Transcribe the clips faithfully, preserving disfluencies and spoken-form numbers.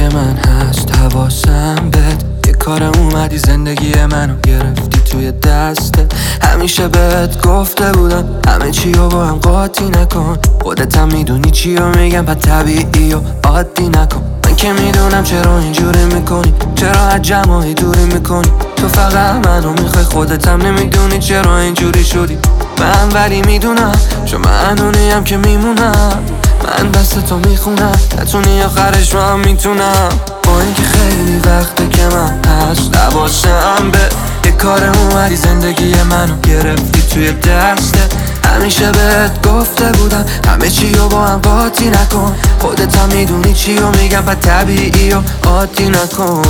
که من هست حواسم بهت. یه کار اومدی زندگی منو گرفتی توی دستت. همیشه بهت گفته بودم همه چی رو با هم قاطی نکن. خودت هم میدونی چی رو میگم پس طبیعی و عادی نکن. من که میدونم چرا اینجوری میکنی، چرا از جمعی دوری میکنی. تو فقط منو میخوای، خودت هم نمیدونی چرا اینجوری شدی. من ولی میدونم چون من اونیم که میمونم. من دست تو میخونم نتونی آخرش من میتونم. با اینکه خیلی وقته که من هست حواسم به. یه کار اومدی زندگی منو گرفتی توی دستت. همیشه بهت گفته بودم همه چی رو با هم قاطی نکن. خودت هم میدونی چی رو میگم پس طبیعی و عادی نکن.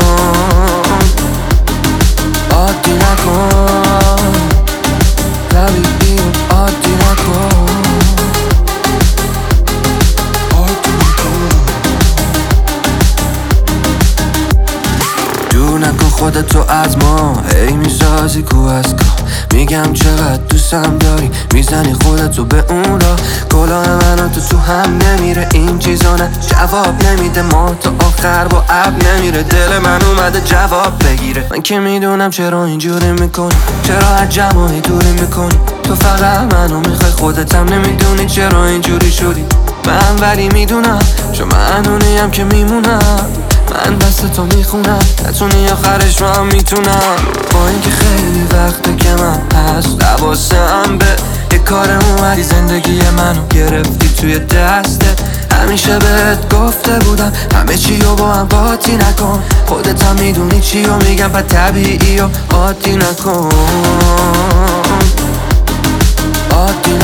عادی نکن، طبیعی و عادی نکن. دور نکن خودتو از ما، هی میسازی کو از کا. میگم چقدر دوستم داری، میزنی خودتو به اون را. کلاه من و تو تو هم نمیره، این چیزا نه جواب نمیده. ما تا آخر با اب نمیره، دل من اومده جواب بگیره. من که میدونم چرا اینجوری میکنی، چرا از جمعی دوری میکنی. تو فقط منو میخوای، خودت هم نمیدونی چرا اینجوری شدی. من ولی میدونم چون من اونیم که میمونم. من دست تو میخونم نتونی آخرش من میتونم. با اینکه خیلی وقته که من هست حواسم به. یه کار اومدی زندگی منو گرفتی توی دستت. همیشه بهت گفته بودم همه چی رو با هم قاطی نکن. خودت هم میدونی چی رو میگم پس طبیعی و عادی نکن. عادی